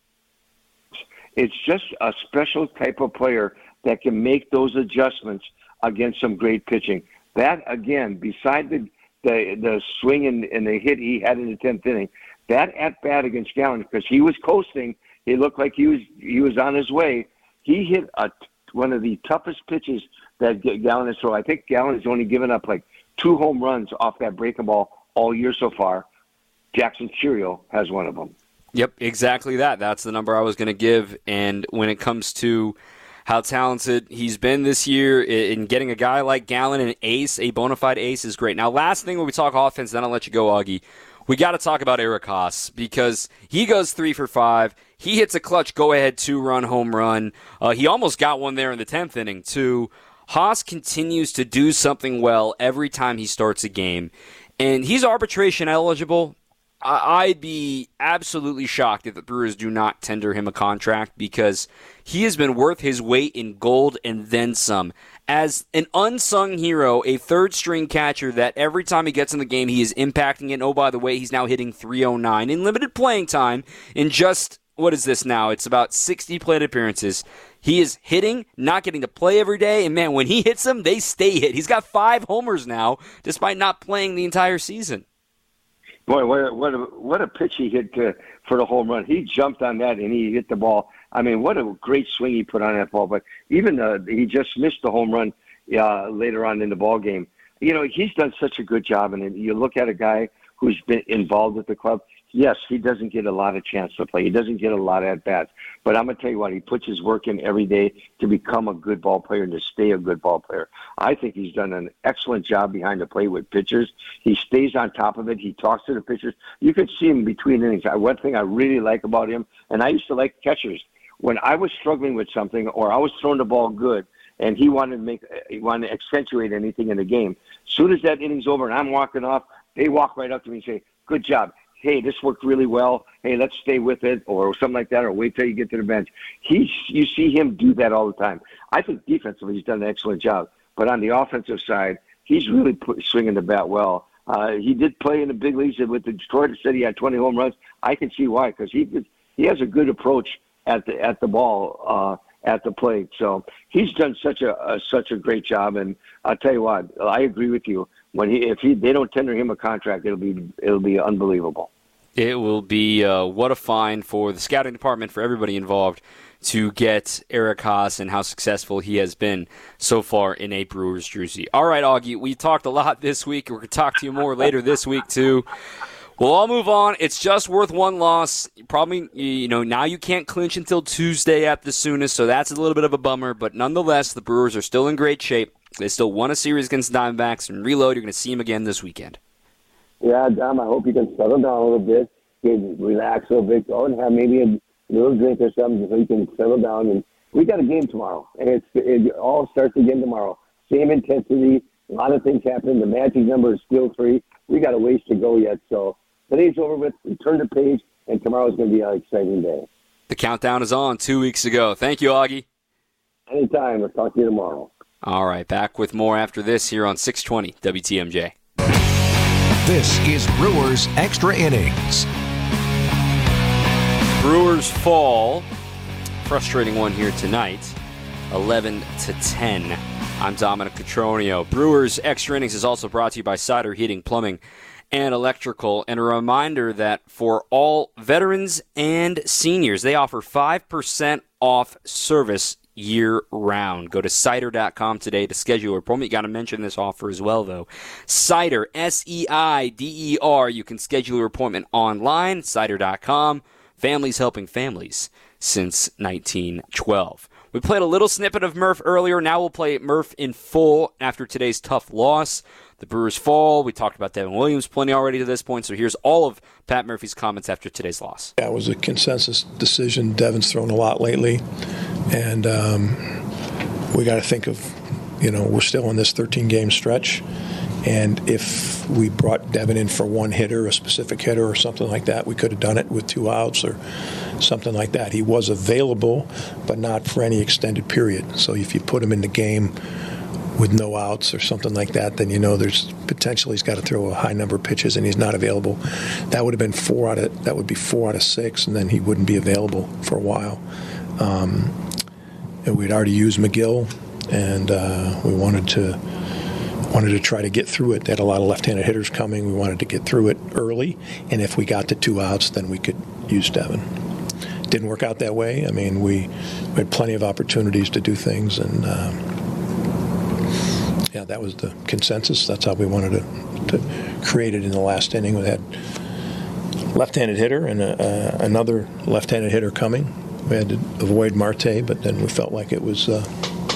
It's just a special type of player that can make those adjustments against some great pitching. That, again, beside the the, the swing and, and the hit he had in the tenth inning, that at-bat against Gallen, because he was coasting, he looked like he was he was on his way. He hit a, one of the toughest pitches that Gallen has thrown. I think Gallen has only given up like two home runs off that breaking ball all year so far. Jackson Chourio has one of them. Yep, exactly that. That's the number I was going to give. And when it comes to how talented he's been this year in getting a guy like Gallen, an ace, a bona fide ace, is great. Now, last thing when we talk offense, then I'll let you go, Augie. We got to talk about Eric Haas because he goes three for five. He hits a clutch go-ahead two-run home run. Uh, he almost got one there in the tenth inning, too. Haas continues to do something well every time he starts a game. And he's arbitration eligible. I'd be absolutely shocked if the Brewers do not tender him a contract because he has been worth his weight in gold and then some. As an unsung hero, a third-string catcher that every time he gets in the game, he is impacting it. And oh, by the way, he's now hitting three oh nine in limited playing time in just, what is this now? It's about sixty plate appearances. He is hitting, not getting to play every day, and man, when he hits them, they stay hit. He's got five homers now, despite not playing the entire season. Boy, what a, what a, what a pitch he hit to, for the home run. He jumped on that, and he hit the ball. I mean, what a great swing he put on that ball. But even uh, he just missed the home run. uh, later on in the ball game. You know, he's done such a good job, and you look at a guy who's been involved with the club. Yes, he doesn't get a lot of chance to play. He doesn't get a lot of at-bats. But I'm going to tell you what, he puts his work in every day to become a good ball player and to stay a good ball player. I think he's done an excellent job behind the plate with pitchers. He stays on top of it. He talks to the pitchers. You can see him between innings. One thing I really like about him, and I used to like catchers, when I was struggling with something or I was throwing the ball good and he wanted to make, he wanted to accentuate anything in the game, as soon as that inning's over and I'm walking off, they walk right up to me and say, good job. Hey, this worked really well. Hey, let's stay with it, or something like that, or wait till you get to the bench. He's, you see him do that all the time. I think defensively he's done an excellent job. But on the offensive side, he's really put, swinging the bat well. Uh, he did play in the big leagues with the Detroit. Said he had twenty home runs. I can see why, because he he has a good approach at the at the ball uh, at the plate. So he's done such a, a such a great job. And I'll tell you what, I agree with you. When he, if he, they don't tender him a contract, it'll be it'll be unbelievable. It will be uh, what a find for the scouting department, for everybody involved, to get Eric Haase and how successful he has been so far in a Brewers jersey. All right, Augie, we talked a lot this week. We're going to talk to you more later this week, too. We'll all move on. It's just worth one loss. Probably, you know, now you can't clinch until Tuesday at the soonest, so that's a little bit of a bummer. But nonetheless, the Brewers are still in great shape. They still won a series against the Diamondbacks, and reload, you're going to see him again this weekend. Yeah, Dom, I hope you can settle down a little bit, get, relax a little bit, go and have maybe a little drink or something so you can settle down. And we got a game tomorrow, and it's, it all starts again tomorrow. Same intensity, a lot of things happen. The magic number is still three. We got a ways to go yet, so today's over with. We turn the page, and tomorrow's going to be an exciting day. The countdown is on two weeks ago. Thank you, Augie. Anytime. We'll talk to you tomorrow. All right, back with more after this here on six twenty W T M J. This is Brewers Extra Innings. Brewers fall. Frustrating one here tonight. eleven to ten. I'm Dominic Cotroneo. Brewers Extra Innings is also brought to you by Cider Heating, Plumbing, and Electrical. And a reminder that for all veterans and seniors, they offer five percent off service year-round. Go to cider dot com today to schedule your appointment. You got to mention this offer as well, though. Cider, S E I D E R. You can schedule your appointment online, cider dot com. Families helping families since nineteen twelve. We played a little snippet of Murph earlier. Now we'll play Murph in full after today's tough loss. The Brewers fall. We talked about Devin Williams plenty already to this point, so here's all of Pat Murphy's comments after today's loss. Yeah, it was a consensus decision. Devin's thrown a lot lately, and um, we got to think of, you know, we're still in this thirteen-game stretch, and if we brought Devin in for one hitter, a specific hitter or something like that, we could have done it with two outs or something like that. He was available, but not for any extended period. So if you put him in the game with no outs or something like that, then you know there's potential he's got to throw a high number of pitches and he's not available. That would have been four out of that would be four out of six, and then he wouldn't be available for a while. Um, and we'd already used McGill, and uh, we wanted to wanted to try to get through it. They had a lot of left-handed hitters coming. We wanted to get through it early, and if we got to two outs, then we could use Devin. Didn't work out that way. I mean, we, we had plenty of opportunities to do things, and um, yeah, that was the consensus. That's how we wanted to, to create it in the last inning. We had left-handed hitter and a, uh, another left-handed hitter coming. We had to avoid Marte, but then we felt like it was uh,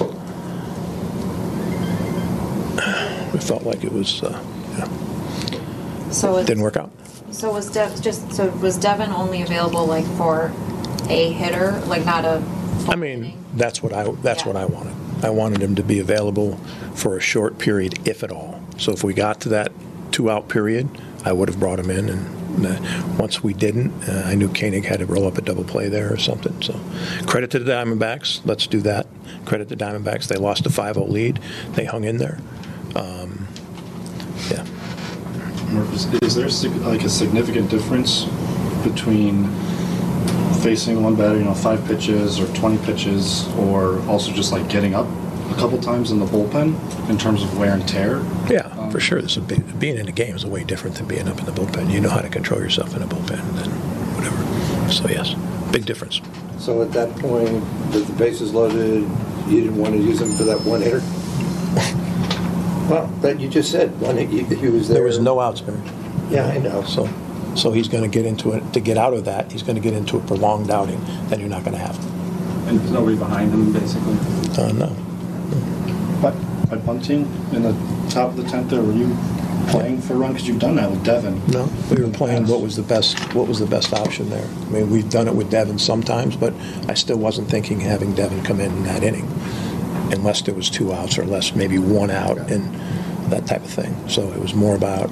we felt like it was uh, you know, so it didn't work out. So was Dev just so was Devin only available like for a hitter, like not a full I mean, inning? that's what I that's Yeah. what I wanted. I wanted him to be available for a short period, if at all. So if we got to that two-out period, I would have brought him in. And uh, once we didn't, uh, I knew Koenig had to roll up a double play there or something. So credit to the Diamondbacks. Let's do that. Credit to the Diamondbacks. They lost a five oh lead. They hung in there. Um, yeah. Is, is there sig- like a significant difference between facing one batter, you know, five pitches or twenty pitches, or also just like getting up a couple times in the bullpen in terms of wear and tear? Yeah, um, for sure. This is big, being in a game is way different than being up in the bullpen. You know how to control yourself in a bullpen than whatever. So yes, big difference. So at that point, with the bases loaded, you didn't want to use them for that one hitter? Well, but you just said when he, he was there. There was no outs, Barry. Yeah, I know. So, so he's going to get into it. To get out of that, he's going to get into a prolonged outing. Then you're not going to have to. And there's nobody behind him, basically. Uh, no. But by bunting in the top of the tenth, there were you playing for a run because you've done that with Devin? No, we were playing what was the best. What was the best option there? I mean, we've done it with Devin sometimes, but I still wasn't thinking having Devin come in in that inning, unless there was two outs or less, maybe one out and that type of thing. So it was more about.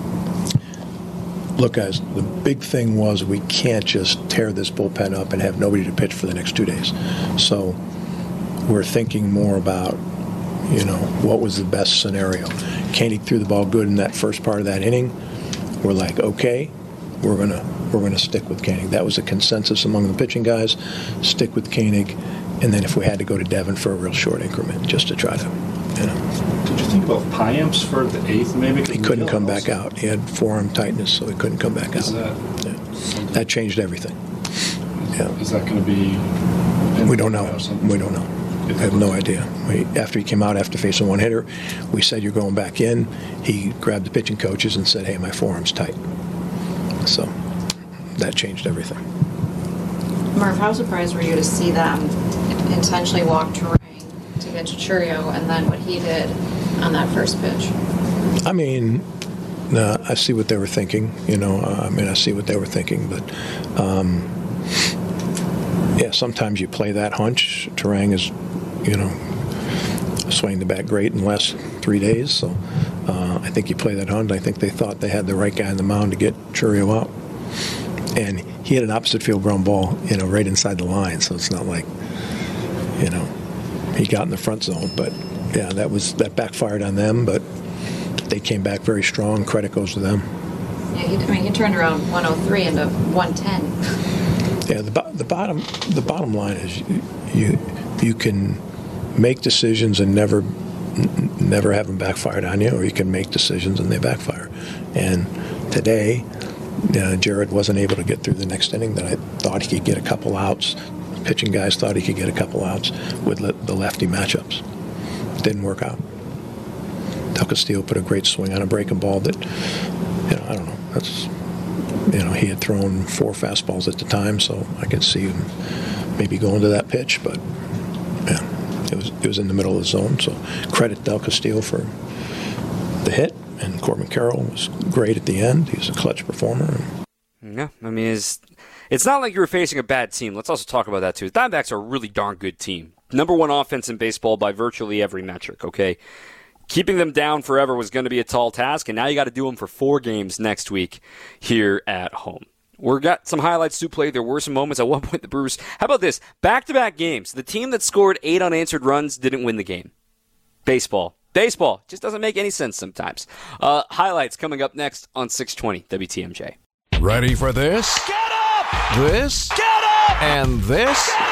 Look, guys, the big thing was we can't just tear this bullpen up and have nobody to pitch for the next two days. So we're thinking more about, you know, what was the best scenario. Koenig threw the ball good in that first part of that inning. We're like, okay, we're gonna we're gonna stick with Koenig. That was a consensus among the pitching guys. Stick with Koenig, and then if we had to go to Devin for a real short increment, just to try to, you know. Did you think about Piamps for the eighth, maybe? He couldn't come back out. He had forearm tightness, so he couldn't come back Is out. That, yeah. That changed everything. Yeah. Is that going to be? We don't know. We don't know. I have no idea. We, after he came out after facing one hitter, we said, you're going back in. He grabbed the pitching coaches and said, hey, my forearm's tight. So that changed everything. Murph, how surprised were you to see them intentionally walk Turang to get to Chourio and then what he did on that first pitch? I mean, uh, I see what they were thinking. You know, uh, I mean, I see what they were thinking. But, um, yeah, sometimes you play that hunch. Turang is, you know, swinging the bat great in the last three days. So uh, I think you play that hunch. I think they thought they had the right guy on the mound to get Chourio out. And he had an opposite field ground ball, you know, right inside the line. So it's not like, you know, he got in the front zone. But, yeah, that was that backfired on them. But they came back very strong. Credit goes to them. Yeah, he, I mean, he turned around one oh three into one ten. Yeah, the the bottom the bottom line is you you, you can make decisions and never n- never have them backfired on you, or you can make decisions and they backfire. And today, uh, Jared wasn't able to get through the next inning. That I thought he could get a couple outs. Pitching guys thought he could get a couple outs with le- the lefty matchups. Didn't work out. Del Castillo put a great swing on a breaking ball that, you know, I don't know. That's, you know, he had thrown four fastballs at the time, so I could see him maybe going to that pitch, but yeah, it was it was in the middle of the zone. So credit Del Castillo for the hit, and Corbin Carroll was great at the end. He was a clutch performer. Yeah, I mean, it's, it's not like you were facing a bad team. Let's also talk about that, too. The Diamondbacks are a really darn good team. Number one offense in baseball by virtually every metric, okay? Keeping them down forever was going to be a tall task, and now you got to do them for four games next week here at home. We've got some highlights to play. There were some moments at one point the Brewers. How about this? Back-to-back games. The team that scored eight unanswered runs didn't win the game. Baseball. Baseball. Just doesn't make any sense sometimes. Uh, highlights coming up next on six twenty W T M J. Ready for this? Get up! This? Get up! And this? Get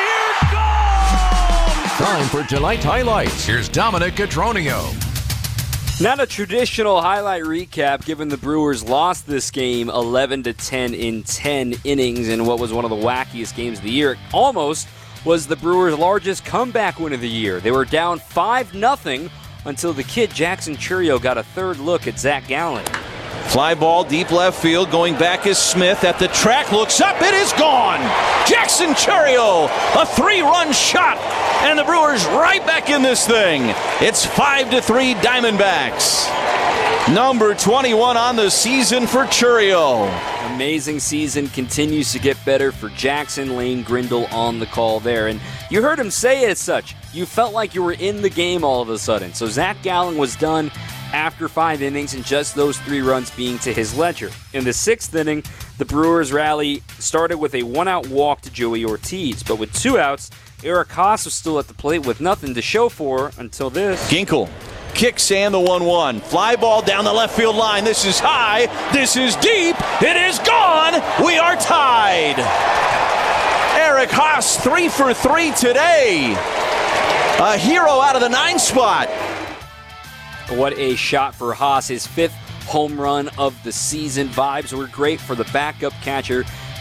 out of here! Go! Time for tonight's highlights. Here's Dominic Cotroneo. Not a traditional highlight recap, given the Brewers lost this game eleven to ten in ten innings in what was one of the wackiest games of the year. It almost was the Brewers' largest comeback win of the year. They were down five nothing until the kid Jackson Chourio got a third look at Zach Gallen. Fly ball deep left field. Going back is Smith at the track. Looks up. It is gone. Jackson Chourio, a three-run shot, and the Brewers right back in this thing. It's five to three Diamondbacks. Number twenty-one on the season for Chourio. Amazing season, continues to get better for Jackson. Lane Grindle on the call there, and you heard him say it as such. You felt like you were in the game all of a sudden. So Zach Gallen was done after five innings, and just those three runs being to his ledger. In the sixth inning, the Brewers rally started with a one-out walk to Joey Ortiz, but with two outs, Eric Haas was still at the plate with nothing to show for until this. Ginkel kicks and the one one. Fly ball down the left field line. This is high. This is deep. It is gone. We are tied. Eric Haas, three for three today. A hero out of the nine spot. What a shot for Haas, his fifth home run of the season. Vibes were great for the backup catcher,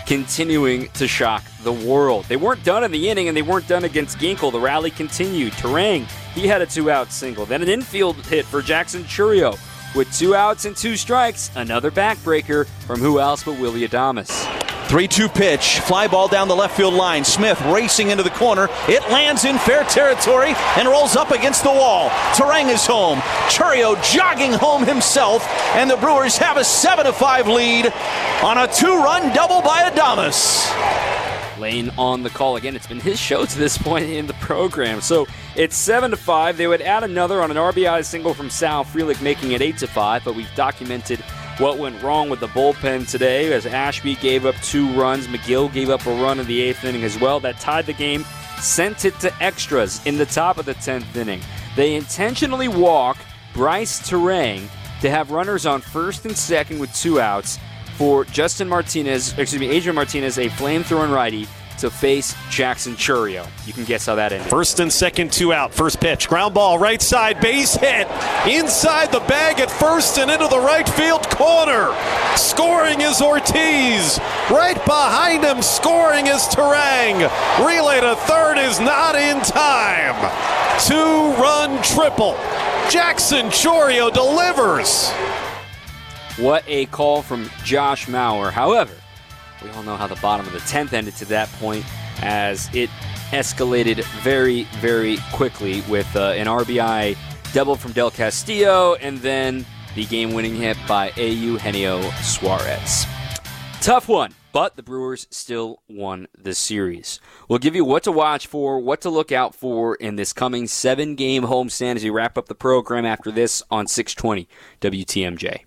continuing to shock the world. They weren't done in the inning, and they weren't done against Ginkel. The rally continued. Turang, he had a two-out single. Then an infield hit for Jackson Chourio. With two outs and two strikes, another backbreaker from who else but Willy Adames. three two pitch, fly ball down the left field line. Smith racing into the corner. It lands in fair territory and rolls up against the wall. Turang is home. Chourio jogging home himself, and the Brewers have a seven to five lead on a two-run double by Adames. Lane on the call again. It's been his show to this point in the program. So it's seven to five. They would add another on an R B I single from Sal Frelick, making it eight to five. But we've documented what went wrong with the bullpen today, as Ashby gave up two runs. McGill gave up a run in the eighth inning as well. That tied the game, sent it to extras in the top of the tenth inning. They intentionally walk Bryce Turang to have runners on first and second with two outs for Justin Martinez, excuse me, Adrian Martinez, a flamethrowing righty, to face Jackson Chourio. You can guess how that ended. First and second, two out. First pitch, ground ball, right side, base hit. Inside the bag at first and into the right field corner. Scoring is Ortiz. Right behind him, scoring is Turang. Relay to third is not in time. Two-run triple. Jackson Chourio delivers. What a call from Josh Mauer. However, we all know how the bottom of the tenth ended to that point, as it escalated very, very quickly with uh, an R B I double from Del Castillo and then the game-winning hit by Eugenio Suarez. Tough one, but the Brewers still won the series. We'll give you what to watch for, what to look out for in this coming seven-game homestand as we wrap up the program after this on six twenty W T M J.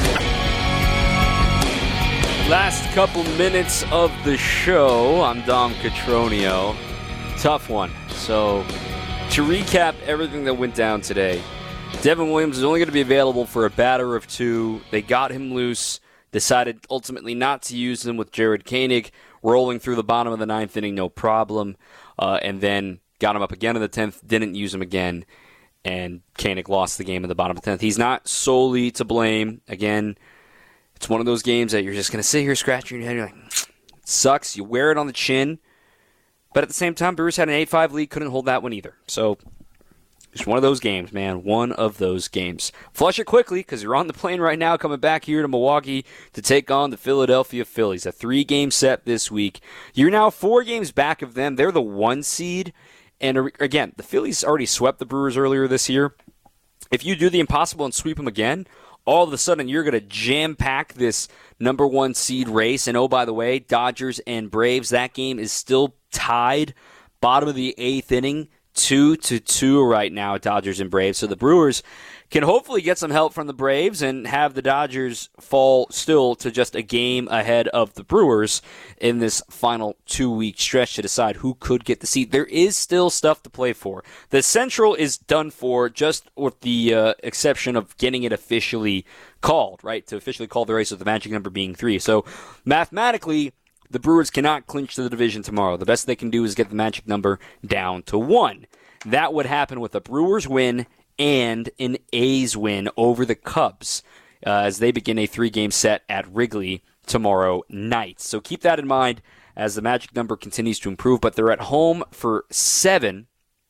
Last couple minutes of the show. I'm Dom Catronio. Tough one. So, to recap everything that went down today, Devin Williams is only going to be available for a batter of two. They got him loose, decided ultimately not to use him with Jared Koenig rolling through the bottom of the ninth inning, no problem, uh, and then got him up again in the tenth, didn't use him again, and Koenig lost the game in the bottom of the tenth. He's not solely to blame. Again, it's one of those games that you're just going to sit here scratching your head. You're like, it sucks. You wear it on the chin. But at the same time, Brewers had an eight five lead. Couldn't hold that one either. So, it's one of those games, man. One of those games. Flush it quickly, because you're on the plane right now coming back here to Milwaukee to take on the Philadelphia Phillies. A three-game set this week. You're now four games back of them. They're the one seed. And again, the Phillies already swept the Brewers earlier this year. If you do the impossible and sweep them again, all of a sudden you're going to jam-pack this number one seed race. And oh, by the way, Dodgers and Braves, that game is still tied. Bottom of the eighth inning, two to two right now, Dodgers and Braves. So the Brewers can hopefully get some help from the Braves and have the Dodgers fall still to just a game ahead of the Brewers in this final two-week stretch to decide who could get the seat. There is still stuff to play for. The Central is done for, just with the uh, exception of getting it officially called, right? To officially call the race with the magic number being three. So mathematically, the Brewers cannot clinch the division tomorrow. The best they can do is get the magic number down to one. That would happen with a Brewers win and an A's win over the Cubs uh, as they begin a three-game set at Wrigley tomorrow night. So keep that in mind as the magic number continues to improve. But they're at home for seven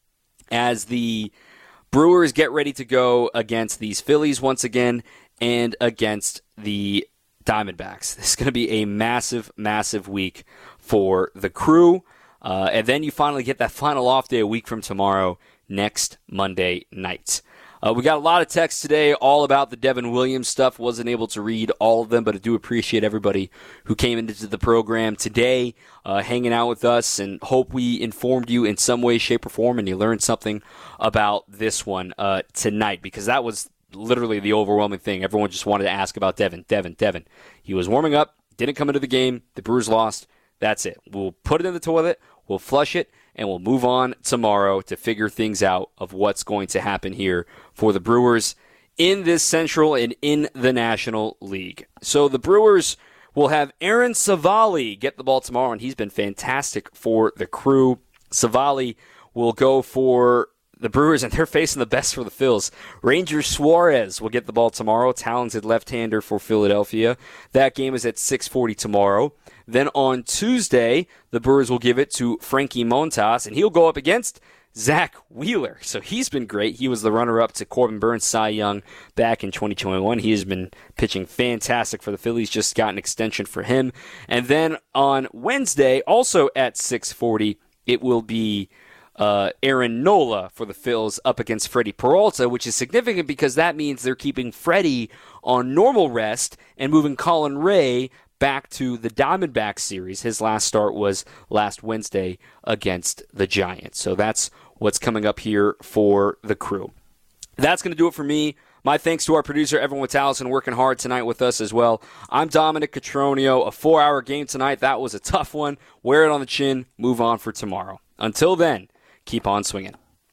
as the Brewers get ready to go against these Phillies once again and against the Diamondbacks. This is going to be a massive, massive week for the Crew. Uh, and then you finally get that final off day a week from tomorrow, next Monday night. Uh, we got a lot of texts today all about the Devin Williams stuff. Wasn't able to read all of them, but I do appreciate everybody who came into the program today, uh, hanging out with us, and hope we informed you in some way, shape, or form, and you learned something about this one uh, tonight, because that was literally the overwhelming thing. Everyone just wanted to ask about Devin, Devin, Devin. He was warming up, didn't come into the game, the Brewers lost. That's it. We'll put it in the toilet, we'll flush it, and we'll move on tomorrow to figure things out of what's going to happen here for the Brewers in this Central and in the National League. So the Brewers will have Aaron Savali get the ball tomorrow, and he's been fantastic for the Crew. Savali will go for the Brewers, and they're facing the best for the Phils. Ranger Suarez will get the ball tomorrow, talented left-hander for Philadelphia. That game is at six forty tomorrow. Then on Tuesday, the Brewers will give it to Frankie Montas, and he'll go up against Zach Wheeler. So he's been great. He was the runner-up to Corbin Burns' Cy Young back in twenty twenty-one. He has been pitching fantastic for the Phillies. Just got an extension for him. And then on Wednesday, also at six forty, it will be uh, Aaron Nola for the Phils up against Freddie Peralta, which is significant because that means they're keeping Freddie on normal rest and moving Colin Ray back to the Diamondbacks series. His last start was last Wednesday against the Giants. So that's what's coming up here for the Crew. That's going to do it for me. My thanks to our producer, Evan Witalison, working hard tonight with us as well. I'm Dominic Cotroneo. A four-hour game tonight. That was a tough one. Wear it on the chin. Move on for tomorrow. Until then, keep on swinging.